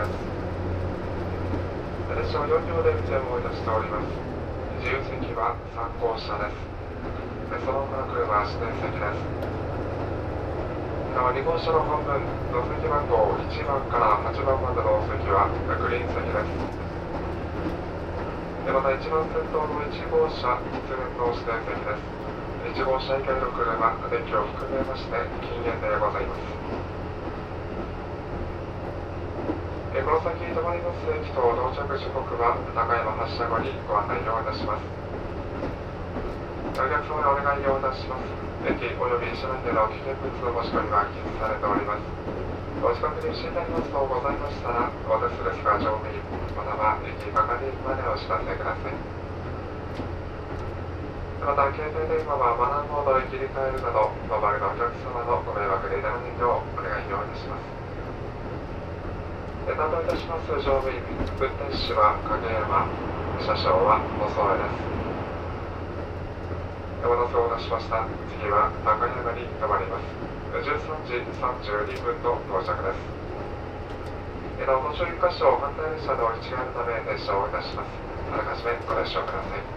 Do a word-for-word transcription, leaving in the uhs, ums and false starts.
です。列車はよん両で運転をいたしております。自由席はさん号車です。その他の車は指定席です。なおに号車の本分、座席番号いちばんからはちばんまでの席はグリーン席です。また一番先頭のいち号車、通年の指定席です。いち号車以外の車、電気を含めまして禁煙でございます。この先止まります駅と到着時刻は高山発車後にご案内をいたします。お客様にお願いをいたします。駅及び車内での危険物の持ち込みは禁止されております。お近くに不審になりますとございましたら、お手数ですが乗務員または駅係員までお知らせください。また、携帯電話はマナーモードに切り替えるなど、お周りのお客様のご迷惑にならないようお願いをいたします。担当いたします乗務員、運転士は影山、車掌は細江です。お待たせをいたしました。次は高山に停まります。じゅうさんじさんじゅうにふんの到着です。なお、途中いっ箇所反対列車の一概のため停車をいたします。あらかじめご了承ください。